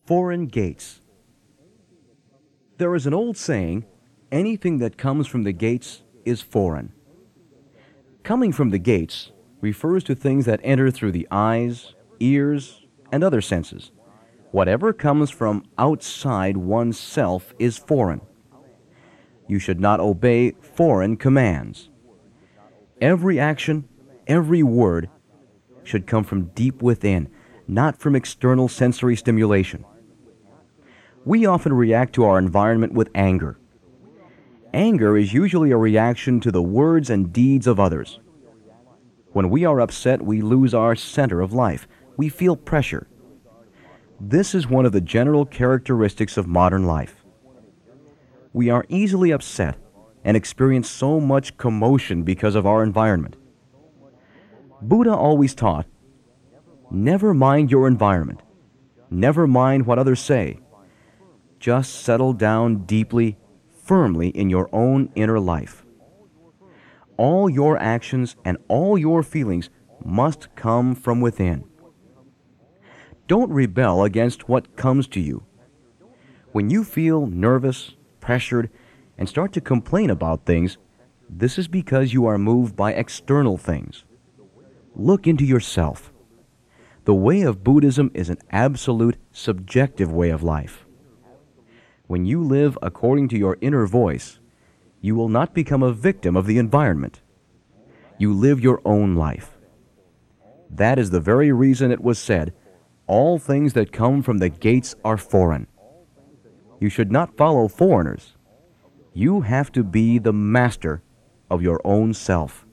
Foreign gates. There is an old saying, anything that comes from the gates is foreign. Coming from the gates refers to things that enter through the eyes, ears, and other senses. Whatever comes from outside oneself is foreign. You should not obey foreign commands. Every action, every word should come from deep within, not from external sensory stimulation. We often react to our environment with anger. Anger is usually a reaction to the words and deeds of others. When we are upset, we lose our center of life. We feel pressure. This is one of the general characteristics of modern life. We are easily upset and experience so much commotion because of our environment. Buddha always taught, never mind your environment. Never mind what others say. Just settle down deeply, firmly in your own inner life. All your actions and all your feelings must come from within. Don't rebel against what comes to you. When you feel nervous, pressured, and start to complain about things, this is because you are moved by external things. Look into yourself. The way of Buddhism is an absolute, subjective way of life. When you live according to your inner voice, you will not become a victim of the environment. You live your own life. That is the very reason it was said, all things that come from the gates are foreign. You should not follow foreigners. You have to be the master of your own self.